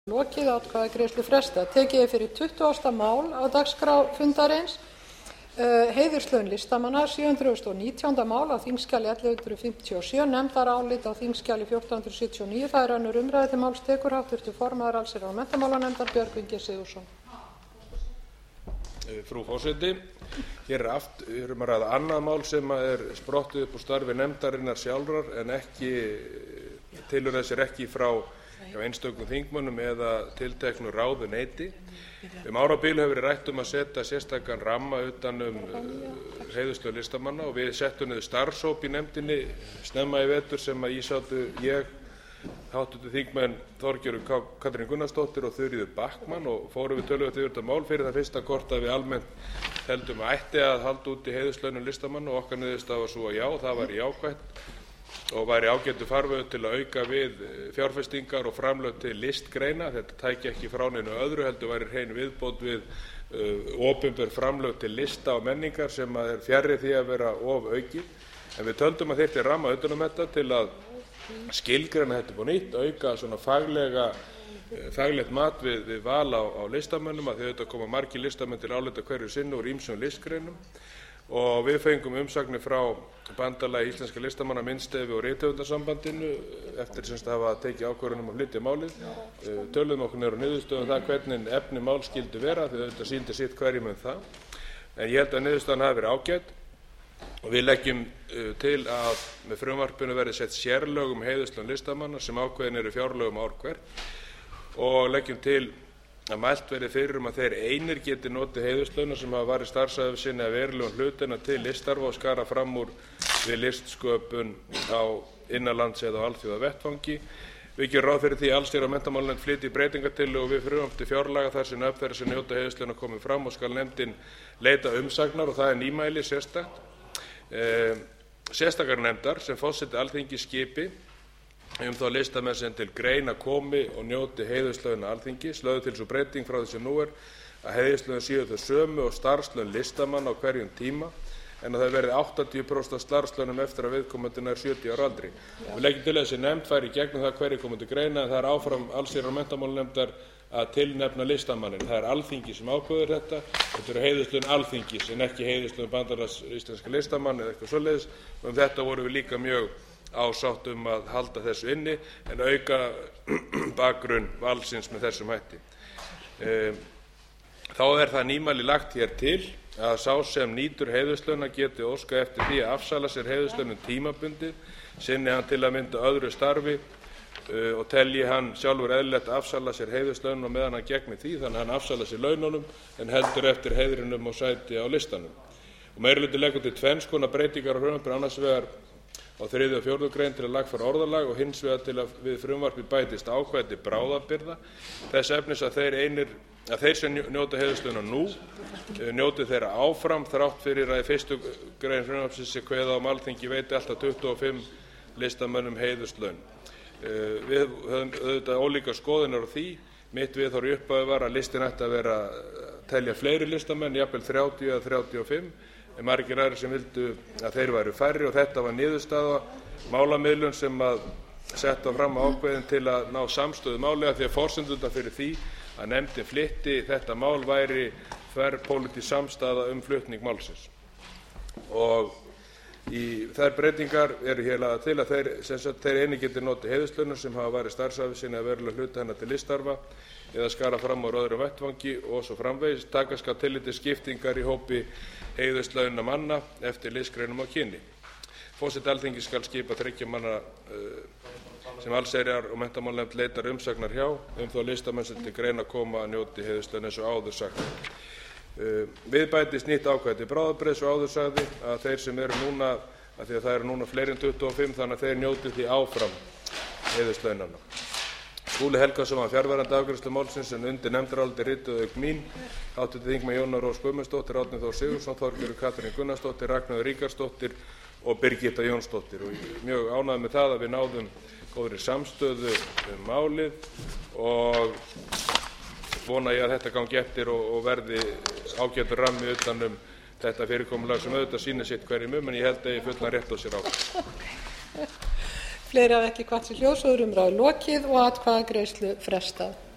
Lokið. Atkvæðagreiðslu frestað. Tekið er fyrir 20. mál á dagskrá fundarins, heiðurslaun listamanna, 719. mál á þingskjali 1157, nefndarálit á þingskjali 1479. Það er önnur umræða. Til máls tekur háttvirtur formaður allsherjar- og menntamálanefndar, Björgvin G. Sigurðsson. Frú forseti, hér er að ræða annað mál sem er sprottið upp úr starfi nefndarinnar sjálfrar en tilheyrir þess ekki frá einstökum þingmönnum eða tilteknu ráðuneyti. Árabil hefur verið rætt að setja sérstakan ramma utan heiðurslaun listamanna og við settum niður starfshóp í nefndinni snemma í vetur sem í sátu ég, háttvirtir þingmenn Þorgerður Katrín Gunnarsdóttir og Þuríður Backman, og fórum við töluvert yfir þetta mál fyrir það fyrsta hvort að við almennt heldum að ætti að halda úti heiðurslaunum listamanna, og okkar niðurstaða var sú að já, það væri jákvætt og væri ágætur farvegur til að auka við fjárfestingar og framlög til listgreina. Þetta tæki ekki frá neinu öðru, heldur væri hrein viðbót við opinber framlög til lista og menningar sem er fjarri því að vera of aukið. En við töldum að þyrfti ramma utan um þetta til að skilgreina þetta upp á nýtt, auka svona faglegt mat við val á listamönnum, að því auðvitað koma margir listamenn til álita hverju sinni úr ýmsum listgreinum. Og við fengum umsagnir frá Bandalagi íslenskra listamanna, Myndstefi og Rithöfundasambandinu eftir sem að hafa tekið ákvörðun að flytja málið. Töluðum okkur niður á niðurstöðum það hvernig efni mál skyldi vera, því auðvitað sýndi sitt hverjum það. En ég held að niðurstaðan hafi verið ágæt og við leggjum til að með frumvarpinu verði sett sérlög heiðurslaun listamanna sem ákveðin eru fjárlögum ár hvert, og leggjum til að mælt verði fyrir að þeir einir geti notið heiðurslauna sem hafa varið starfsævi sinni að verulegum hlutina til liststarfa og skara fram úr við listsköpun á innanlands eða á alþjóðavettvangi. Við gerum ráð fyrir því að allsherjar- og menntamálanefnd flytji breytingartillögu við frumvarp til fjárlaga þar sem öfn þeirra sem njóta heiðurslauna komi fram, og skal nefndin leita umsagnar, og það er nýmæli sérstakt. Sérstakar nefndar sem forseti Alþingis skipi þá listamenn sem til greina komi og njóti heiðurslauna Alþingis. Lögð til sú breyting frá því sem nú er að heiðurslaun séu þau sömu og starfslaun listamanna á hverjum tíma, en að það verði 80% af starfslaunum eftir að viðkomandi nær 70 ára aldri. Við leggjum til að þessi nefnd færi í gegnum það hverju komi til greina, en það er áfram allsherjar- og menntamálanefndar að tilnefna listamanninn. Það er Alþingi sem ákveður þetta. Þetta eru heiðurslaun Alþingis en ekki heiðurslaun Bandalags íslenskra listamanna eða eitthvað svoleiðis. Og þetta vorum við líka mjög ásátt að halda þessu inni en auka bakgrunn valsins með þessum hætti. Þá er það nýmæli lagt hér til að sá sem nýtur heiðurslauna geti óskað eftir því að afsala sér heiðurslaunum tímabundið, sinni hann til að mynda öðru starfi og telji hann sjálfur eðlilegt að afsala sér heiðurslaunum og meðan hann gegni því, þannig að hann afsala sér laununum en heldur eftir heiðrinum og sæti á listanum. Og meirihluti leggur til tvenns konar breytingar á frumvarpinu, annars vegar á 3. og 4. grein til að lagfæra orðalag og hins vegar til að við frumvarpið bætist ákvæði til bráðabirgða þess efnis að þeir sem njóta heiðurslauna nú njóti þeirra áfram þrátt fyrir að í 1. grein frumvarpsins sé kveðið á Alþingi veiti alltaf 25 listamönnum heiðurslaun. Við höfum auðvitað ólíkar skoðanir á því. Mitt viðhorf í upphafi var að listin ætti að vera telja fleiri listamenn, jafnvel 30 eða 35, en margir aðrir sem vildu að þeir væru færri, og þetta var niðurstaða málamiðlun sem sett fram ákveðin til að ná samstöðu máli, því að forsendurnar fyrir því að nefndin flytti þetta mál væri þverpólitísk samstaða flutning málsins. Og í þær breytingar eru hér lagðar til að þeir einir geti notið heiðurslauna sem hafa varið starfsævi sinni að verulega hluta hennar til liststarfa eða skara fram úr öðrum vettvangi og svo framvegis. Taka skal tillit til skiptingar í hópi heiðurslauna manna eftir listgreinum og kyni. Forseti Alþingis skal skipa 3 manna sem allsherjar- og menntamálanefnd leitar umsagnar hjá þá listamenn sem til greina koma að njóti heiðurslauna eins og áður sagt. Við bætist nýtt ákvæði til bráðabirgða og áður sagði að þeir sem eru núna, að því að það eru núna fleiri en 25, þannig að þeir njóti því áfram heiðurslaunanna. Skúli Helgason var fjarverandi afgreiðslu málsins en undir nefndaráliti rituðu auk mín háttvirtir þingmenn Jóna Rós Guðmundsdóttir, Árni Þór Sigurðsson, Þorgerður Katrín Gunnarsdóttir, Ragnheiður Ríkharðsdóttir og Birgitta Jónsdóttir. Og mjög ánægður með það að við náðum góðri samstöðu málið og vona ég að þetta gangi eftir og verði ágætur rammi utan þetta fyrirkomulag sem auðvitað sýnir sitt hverjum en ég held að ég fullan rétt á sér á. Fleiri hafa ekki kvatt sér hljóðs og umræðu lokið og atkvæðagreiðslu frestað.